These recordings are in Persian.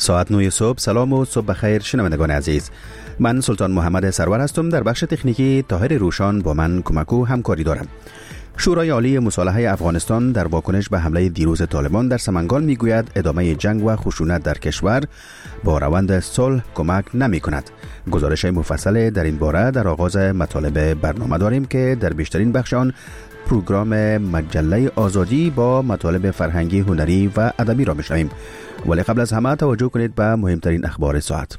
ساعت 9 صبح. سلام و صبح بخیر شنوندگان عزیز. من سلطان محمد سرور هستم. در بخش تکنیکی طاهر روشان با من کمک و همکاری دارم. شورای عالی مصالحه افغانستان در واکنش به حمله دیروز طالبان در سمنگان میگوید ادامه جنگ و خشونت در کشور با روند صلح کمک نمی کند. گزارش مفصل در این باره در آغاز مطالب برنامه داریم که در بیشترین بخش آن پروگرام مجله آزادی با مطالب فرهنگی، هنری و ادبی را میشنویم. ولی قبل از همه توجه کنید به مهمترین اخبار ساعت.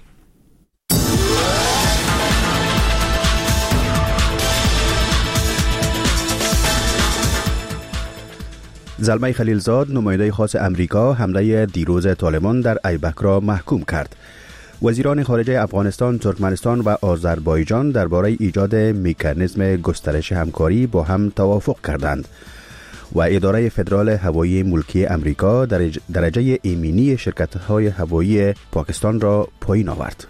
زلمه خلیلزاد، نماینده خاص امریکا، حمله دیروز طالبان در ایبک را محکوم کرد. وزیران خارجه افغانستان، ترکمنستان و آذربایجان درباره ایجاد مکانیزم گسترش همکاری با هم توافق کردند. و اداره فدرال هوایی ملکی امریکا درجه ایمنی شرکت‌های هوایی پاکستان را پایین آورد.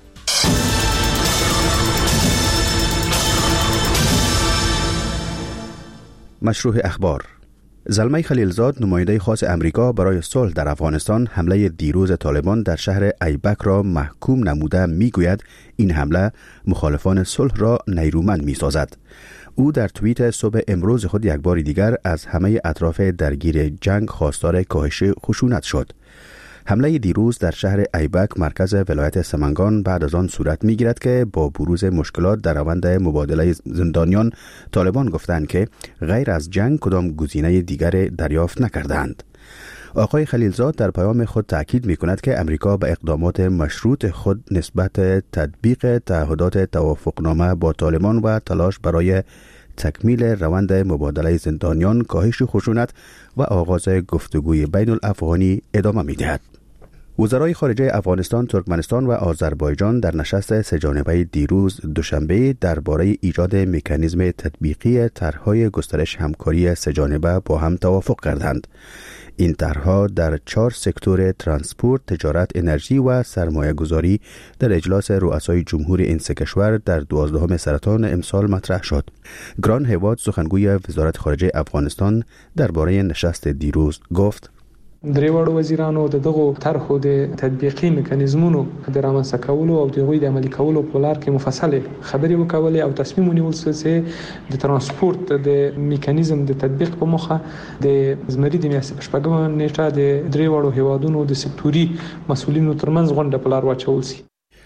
مشروع اخبار. زلمه خلیلزاد، نماینده خاص امریکا برای صلح در افغانستان، حمله دیروز طالبان در شهر ایبک را محکوم نموده میگوید این حمله مخالفان صلح را نیرومند میسازد. او در توییت صبح امروز خود یک بار دیگر از همه اطراف درگیر جنگ خواستار کاهش خشونت شد. حمله دیروز در شهر ایبک مرکز ولایت سمنگان بعد از آن صورت میگیرد که با بروز مشکلات در روند مبادله زندانیان، طالبان گفتند که غیر از جنگ کدام گزینه دیگر دریافت نکردند. آقای خلیلزاد در پیام خود تأکید می‌کند که امریکا به اقدامات مشروط خود نسبت تطبیق تعهدات توافقنامه با طالبان و تلاش برای تکمیل روند مبادله زندانیان، کاهش خشونت و آغاز گفتگوی بین الافغانی ادامه می‌دهد. وزرای خارجه افغانستان، ترکمنستان و آذربایجان در نشست سه‌جانبه دیروز دوشنبه درباره ایجاد مکانیزم تطبیقی طرح‌های گسترش همکاری سه‌جانبه با هم توافق کردند. این طرح‌ها در 4 سکتور ترانسپورت، تجارت، انرژی و سرمایه‌گذاری در اجلاس رؤسای جمهور این سه کشور در 12 سرطان امسال مطرح شد. گران هیواد، سخنگوی وزارت خارجه افغانستان، درباره نشست دیروز گفت: دریوړو وزیرانو دغه طرحو د تطبیقي میکانیزمونو د رامنځته کولو او د هغوی د عملي کولو په لار کې مفصل خبرې وکولې او تصمیم ونیول چې د ترانسپورت د میکانیزم د تطبیق په مخه د زمری د میاشتې په شپږمه نیټه د دریوړو هیوادونو د سکتوري مسؤلینو ترمنځ غونډه په لار واچول شي.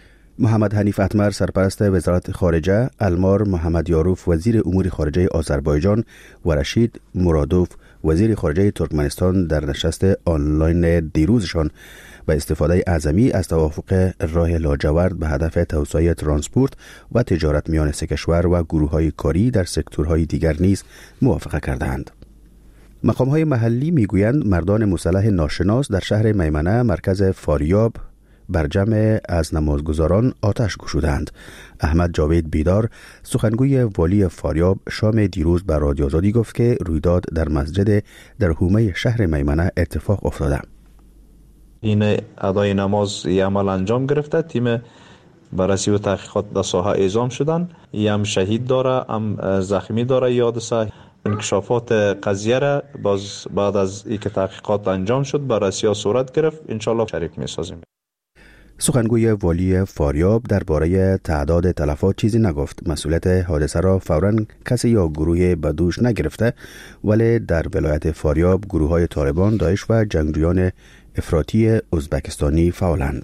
محمد حنیف اتمر، سرپرست وزارت خارجه، المار محمد یاروف، وزیر امور خارجه آذربایجان و رشید مرادوف، وزیر خارجه ترکمنستان در نشست آنلاین دیروزشان به استفاده اعظمی از توافق راه لاجورد به هدف توسعه ترانسپورت و تجارت میان سه کشور و گروه‌های کاری در سکتورهای دیگر نیز موافقه کردند. مقام‌های محلی میگویند مردان مسلح ناشناس در شهر میمنه، مرکز فاریاب، بر جمع از نمازگزاران آتش گشودند. احمد جاوید بیدار، سخنگوی والی فاریاب، شام دیروز به رادیو آزادی گفت که رویداد در مسجد در حومه شهر میمنه اتفاق افتاده. این ادای نماز عمل انجام گرفته. تیم بررسی و تحقیقات در ساحه اعزام شدن. هم شهید داره، هم زخمی داره. یادسه انکشافات قضیه را باز بعد از اینکه تحقیقات انجام شد بررسی ها صورت گرفت. انشالله شریک می‌سازیم. سخنگوی والی فاریاب درباره تعداد تلفات چیزی نگفت. مسئولیت حادثه را فوراً کسی یا گروه به دوش نگرفته، ولی در ولایت فاریاب گروه‌های طالبان، داعش و جنگجویان افراطی ازبکستانی فعالند.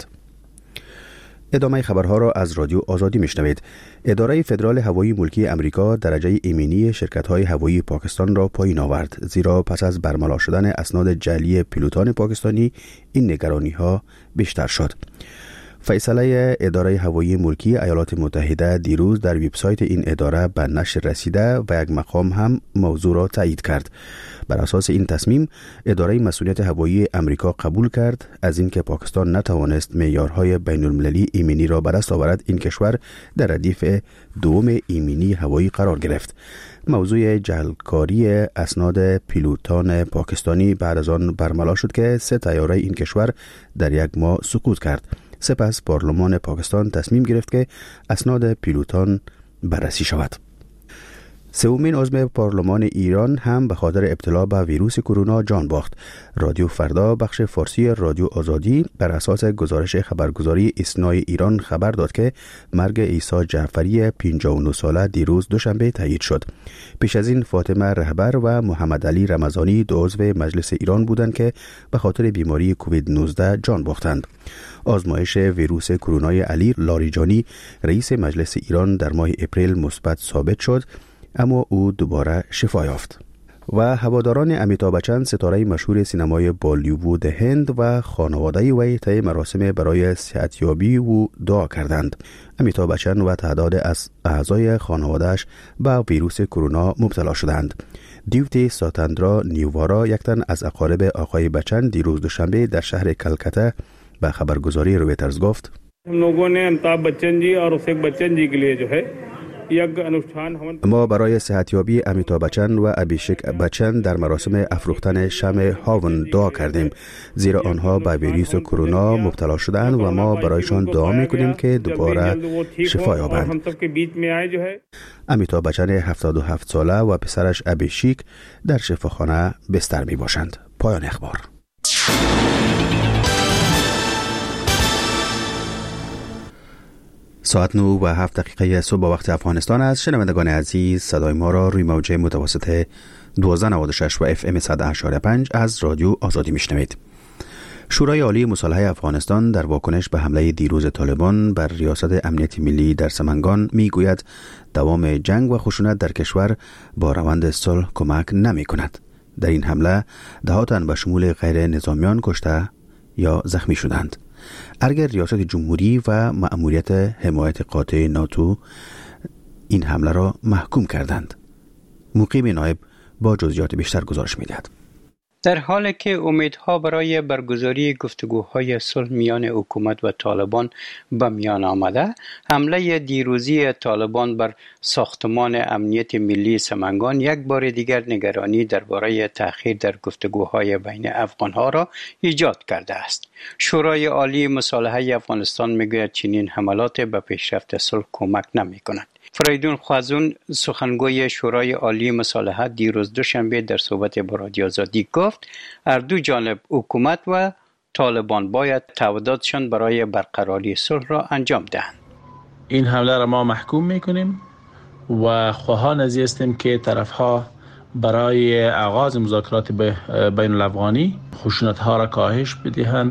ادامه خبرها را از رادیو آزادی میشنوید. اداره فدرال هوایی ملکی امریکا درجه ایمنی شرکت‌های هوایی پاکستان را پایین آورد، زیرا پس از برملا شدن اسناد جعلی پیلوتان پاکستانی این نگرانی‌ها بیشتر شد. فیصله اداره هوایی ملکی ایالات متحده دیروز در وبسایت این اداره به نشر رسیده و یک مقام هم موضوع را تایید کرد. بر اساس این تصمیم، اداره مسئولیت هوایی امریکا قبول کرد از اینکه پاکستان نتوانست معیارهای بین المللی ایمنی را به دست آورد، این کشور در ردیف دوم ایمنی هوایی قرار گرفت. موضوع جعلکاری اسناد پیلوتان پاکستانی بعد از آن برملا شد که 3 طیاره این کشور در یک ماه سقوط کرد. سپس پارلمان پاکستان تصمیم گرفت که اسناد پیلوتان بررسی شود. سومین عضو پارلمان ایران هم به خاطر ابتلا به ویروس کرونا جان باخت. رادیو فردا بخش فارسی رادیو آزادی بر اساس گزارش خبرگزاری اسنای ایران خبر داد که مرگ عیسی جعفری 59 ساله دیروز دوشنبه تایید شد. پیش از این فاطمه رهبر و محمد علی رمضانی دو عضو مجلس ایران بودند که به خاطر بیماری کووید 19 جان باختند. آزمایش ویروس کرونای علی لاریجانی رئیس مجلس ایران در ماه اپریل مثبت ثابت شد، اما او دوباره شفا یافت. و هواداران امیتابh بچن ستاره مشهور سینمای بالیوود هند و خانواده وی طی مراسم برای صحتیابی او دعا کردند. امیتابh بچن و تعداد از اعضای خانواده‌اش به ویروس کرونا مبتلا شدند. دیوتی ساتاندرا نیوارا، یک تن از اقارب آقای بچن، دیروز دوشنبه در شهر کلکته به خبرگزاری رویترز گفت: हम लोगों ने अमिताभ बच्चन जी और अभिषेक बच्चन जी के लिए जो है ما برای صحتیابی امیتابh بچن و ابھیشیک بچن در مراسم افروختن شمع هاون دعا کردیم، زیرا آنها به ویروس کرونا مبتلا شدند و ما برایشان دعا میکنیم که دوباره شفا یابند. امیتابh بچن 77 ساله و پسرش ابھیشیک در شفاخانه بستر می باشند. پایان اخبار. ساعت 9:07 صبح وقت افغانستان است. شنوندگان عزیز، صدای ما را روی موج متوسط 1296 و FM 100.5 از رادیو آزادی میشنوید. شورای عالی مصالحه افغانستان در واکنش به حمله دیروز طالبان بر ریاست امنیت ملی در سمنگان میگوید دوام جنگ و خشونت در کشور با روند صلح کمک نمی کند. در این حمله ده تن به شمول غیر نظامیان کشته یا زخمی شدند. اگر ریاست جمهوری و مأموریت حمایت قاطع ناتو این حمله را محکوم کردند. مقیم نایب با جزئیات بیشتر گزارش می‌دهد. در حالی که امیدها برای برگزاری گفتگوهای صلح میان حکومت و طالبان به میان آمده، حمله دیروزی طالبان بر ساختمان امنیت ملی سمنگان یک بار دیگر نگرانی درباره تأخیر در گفتگوهای بین افغانها را ایجاد کرده است. شورای عالی مصالحه افغانستان میگوید چنین حملات به پیشرفت صلح کمک نمی‌کند. فریدون خوازون، سخنگوی شورای عالی مصالحه، دیروز دوشنبه در صحبت با رادیو آزادی گفت هر دو جانب، حکومت و طالبان، باید تعهداتشان برای برقراری صلح را انجام دهند. این حمله را ما محکوم میکنیم و خواهان از هستیم که طرفها برای آغاز مذاکرات بین الافغانی خشونت ها را کاهش بدهند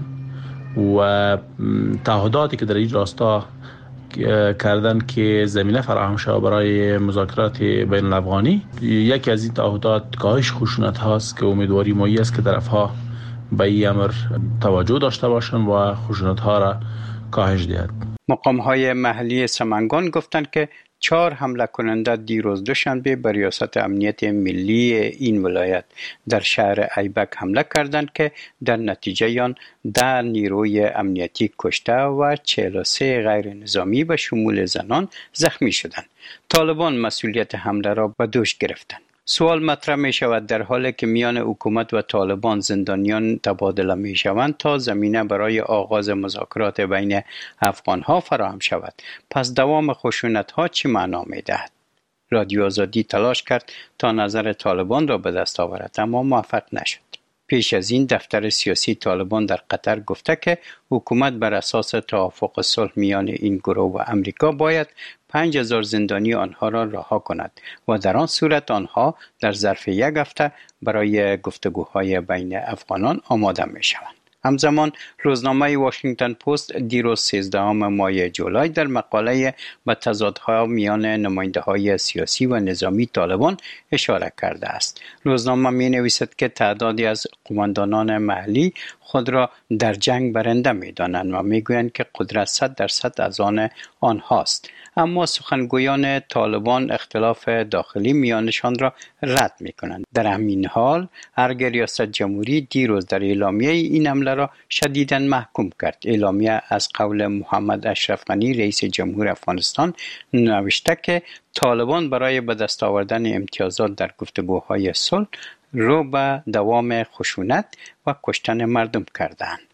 و تعهداتی که در این راستا کردن که زمینه فراهم شود برای مذاکرات بین الافغانی. یکی از این تعهدات کاهش خشونت هاست که امیدواری مایی است که طرفها به این امر توجه داشته باشند و خشونت ها را کاهش دهند. مقام های محلی سمنگان گفتند که 4 حمله کننده دیروز دوشنبه به ریاست امنیت ملی این ولایت در شهر ایبک حمله کردند که در نتیجه آن 10 نیروی امنیتی کشته و 43 غیر نظامی به شمول زنان زخمی شدند. طالبان مسئولیت حمله را به دوش گرفتند. سوال مطرح می شود در حالی که میان حکومت و طالبان زندانیان تبادله می شوند تا زمینه برای آغاز مذاکرات بین افغان ها فراهم شود، پس دوام خشونت ها چی معنا می دهد؟ رادیو آزادی تلاش کرد تا نظر طالبان را به دست آورد، اما موفق نشد. پیش از این دفتر سیاسی طالبان در قطر گفته که حکومت بر اساس توافق صلح میان این گروه و امریکا باید 5000 زندانی آنها را رها کند و در آن صورت آنها در ظرف 1 هفته برای گفتگوهای بین افغانان آماده می شوند. همزمان روزنامه واشنگتن پست دیروز 13 ماه جولای در مقاله به تضادها میان نماینده‌های سیاسی و نظامی طالبان اشاره کرده است. روزنامه می نویسد که تعدادی از قماندانان محلی خود را در جنگ برنده می دانند و می گویند که قدرت 100% از آن آنهاست. اما سخنگویان طالبان اختلاف داخلی میانشان را رد می کنند. در همین حال ارگ ریاست جمهوری دیروز در اعلامیه این حمله را شدیداً محکوم کرد. اعلامیه از قول محمد اشرف غنی رئیس جمهور افغانستان نوشته که طالبان برای به دست آوردن امتیازات در گفتگوهای صلح رو به دوام خشونت و کشتن مردم کردند.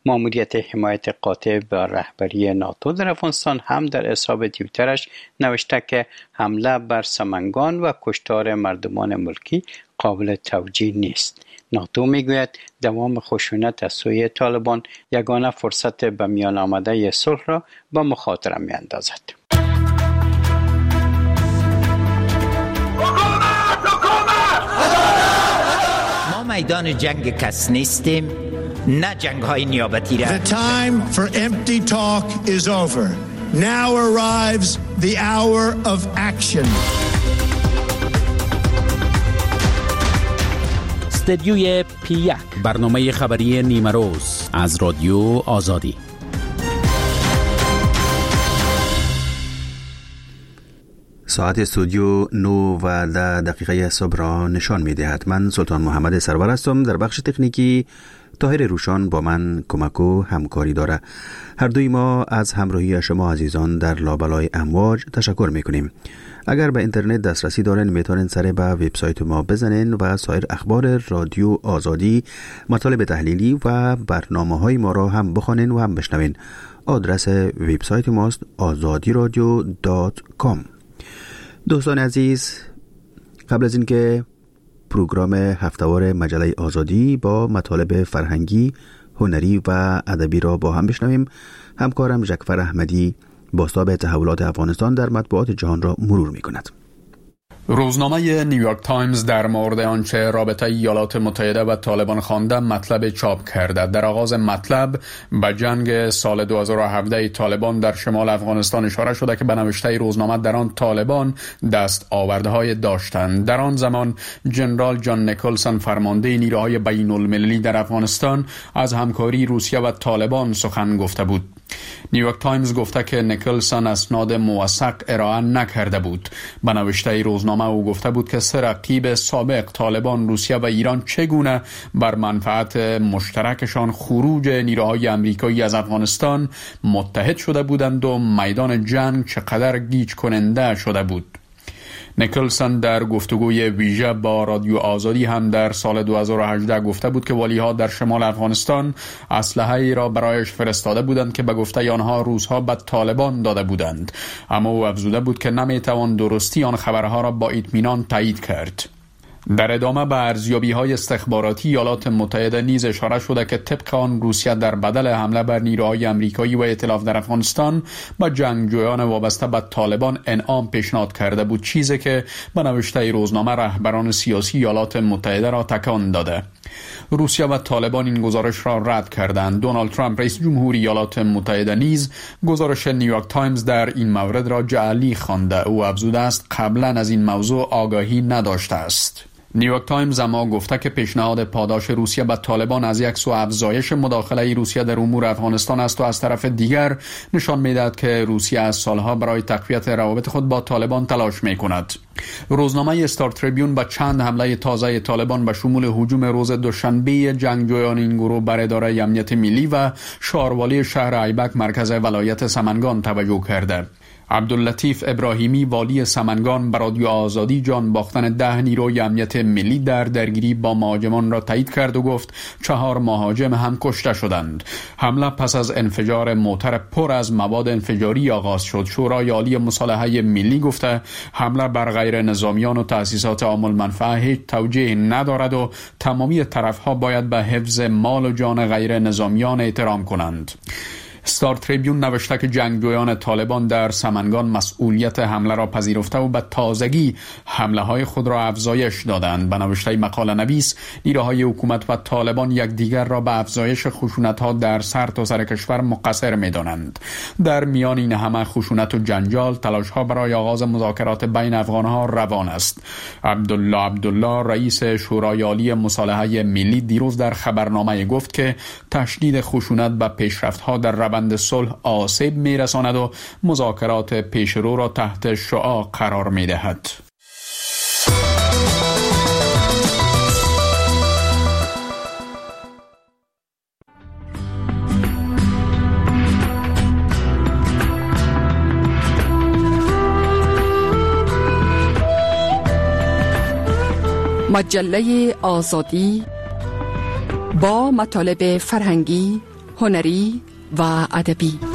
ماموریت حمایت قاطع به رهبری ناتو در افغانستان هم در حساب توییترش نوشته که حمله بر سمنگان و کشتار مردمان ملکی قابل توجیه نیست. ناتو میگوید دوام خشونت از سوی طالبان یگانه فرصت به میان آمده صلح را به مخاطره میاندازد. ما میدان جنگ کس نیستیم، نه جنگ های نیابتی را. The time for empty talk is over. Now arrives the hour of action. استدیوی P1 برنامه خبری نیمه روز از رادیو آزادی. ساعت استودیو 9:10 صبح را نشان می دهد. من سلطان محمد سرور هستم. در بخش تکنیکی طاهر روشان با من کمک و همکاری داره. هر دوی ما از همراهی شما عزیزان در لابلای امواج تشکر میکنیم. اگر به اینترنت دسترسی دارین میتونین سر به وبسایت ما بزنین و سایر اخبار رادیو آزادی، مطالب تحلیلی و برنامه‌های ما را هم بخونین و هم بشنوین. آدرس وبسایت ماست azadiradio.com. دوستان عزیز، قبل از اینکه پروگرام هفته‌وار مجله آزادی با مطالب فرهنگی، هنری و ادبی را با هم بشنویم، همکارم ژکفر احمدی بازتاب تحولات افغانستان در مطبوعات جهان را مرور می‌کند. روزنامه نیویورک تایمز در مورد آنچه رابطه ایالات متحده و طالبان خوانده مطلب چاپ کرده. در آغاز مطلب به جنگ سال 2017 طالبان در شمال افغانستان اشاره شده که به نوشته روزنامه در آن طالبان دست آورده‌های داشتند. در آن زمان جنرال جان نیکلسون فرمانده نیروهای بین المللی در افغانستان از همکاری روسیه و طالبان سخن گفته بود. نیویورک تایمز گفته که نیکلسون اسناد موثق ارائه نکرده بود. به نوشته روزنامه او گفته بود که سه رقیب سابق طالبان، روسیه و ایران چگونه بر منفعت مشترکشان خروج نیروهای آمریکایی از افغانستان متحد شده بودند و میدان جنگ چقدر گیج کننده شده بود. نیکلسون در گفتگوی ویژه با رادیو آزادی هم در سال 2018 گفته بود که والی‌ها در شمال افغانستان اسلحه‌ای را برایش فرستاده بودند که به گفته آنها روس‌ها به طالبان داده بودند، اما او افزوده بود که نمی‌توان درستی آن خبرها را با اطمینان تایید کرد. در ادامه به ارزیابی‌های استخباراتی ایالات متحده نیز اشاره شده که طبق آن روسیه در بدل حمله بر نیروهای آمریکایی و ائتلاف در افغانستان به جنگجویان وابسته به طالبان انعام پیشنهاد کرده بود، چیزی که به نوشته روزنامه رهبران سیاسی ایالات متحده را تکان داده. روسیه و طالبان این گزارش را رد کردند. دونالد ترامپ رئیس جمهوری ایالات متحده نیز گزارش نیویورک تایمز در این مورد را جعلی خوانده. او افزوده است قبلا از این موضوع آگاهی نداشته است. نیویورک تایمز اما گفته که پیشنهاد پاداش روسیه به طالبان از یک سو افزایش مداخله روسیه در امور افغانستان است و از طرف دیگر نشان می‌دهد که روسیه از سالها برای تقویت روابط خود با طالبان تلاش می‌کند. روزنامه استار تریبیون با چند حمله تازه طالبان به شمول هجوم روز دوشنبه جنگجویان این گروه بر اداره امنیت ملی و شهروالی شهر ایبک مرکز ولایت سمنگان توجه کرده. عبداللطیف ابراهیمی والی سمنگان به رادیو آزادی جان باختن 10 نیروی امنیت ملی در درگیری با مهاجمان را تایید کرد و گفت 4 مهاجم هم کشته شدند. حمله پس از انفجار موتر پر از مواد انفجاری آغاز شد. شورای عالی مصالحه ملی گفته حمله بر غیر نظامیان و تأسیسات عام المنفعه هیچ توجیه ندارد و تمامی طرفها باید به حفظ مال و جان غیر نظامیان احترام کنند. استار تریبیون نوشته که جنگجویان طالبان در سمنگان مسئولیت حمله را پذیرفته و به تازگی حمله های خود را افزایش دادند. به نوشته مقاله نویس نیروهای حکومت و طالبان یکدیگر را به افزایش خشونت ها در سرتاسر کشور مقصر می دانند. در میان این همه خشونت و جنجال تلاش ها برای آغاز مذاکرات بین افغان ها روان است. عبدالله رئیس شورای عالی مصالحه ملی دیروز در خبرنامه گفت که تشدید خشونت به پیشرفت ها در بند صلح آسیب میرساند و مذاکرات پیشرو را تحت شعاع قرار میدهد. مجله آزادی با مطالب فرهنگی، هنری و ادبی.